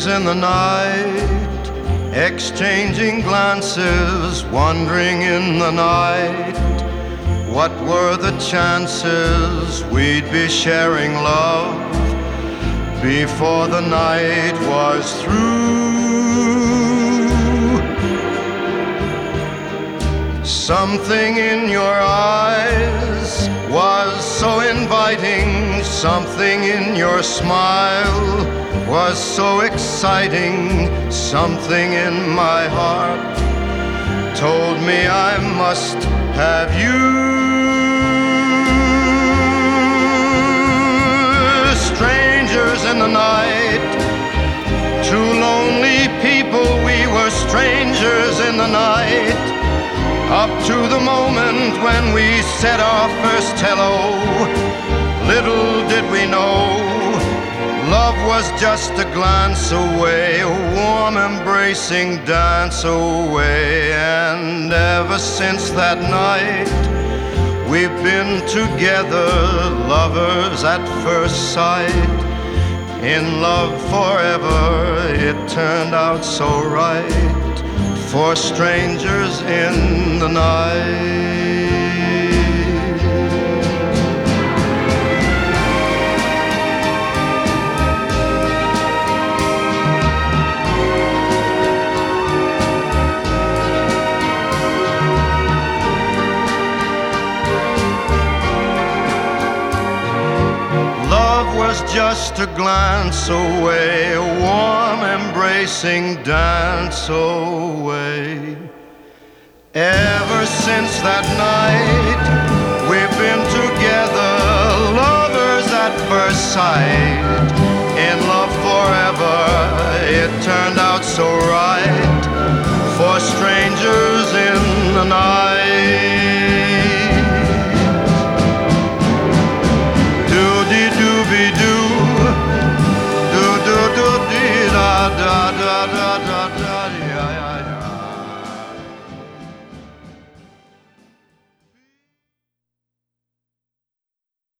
in the night, exchanging glances, wandering in the night. What were the chances we'd be sharing love before the night was through? Something in your eyes was so inviting, something in your smile was so exciting, something in my heart told me I must have you. Strangers in the night, two lonely people, we were strangers in the night. Up to the moment when we said our first hello, little did we know, love was just a glance away, a warm embracing dance away. And ever since that night, we've been together, lovers at first sight. In love forever, it turned out so right, for strangers in the night. Love was just a glance away, a warm embracing dance away. Ever since that night, we've been together, lovers at first sight. In love forever, it turned out so right, for strangers in the night. Da da da da da da.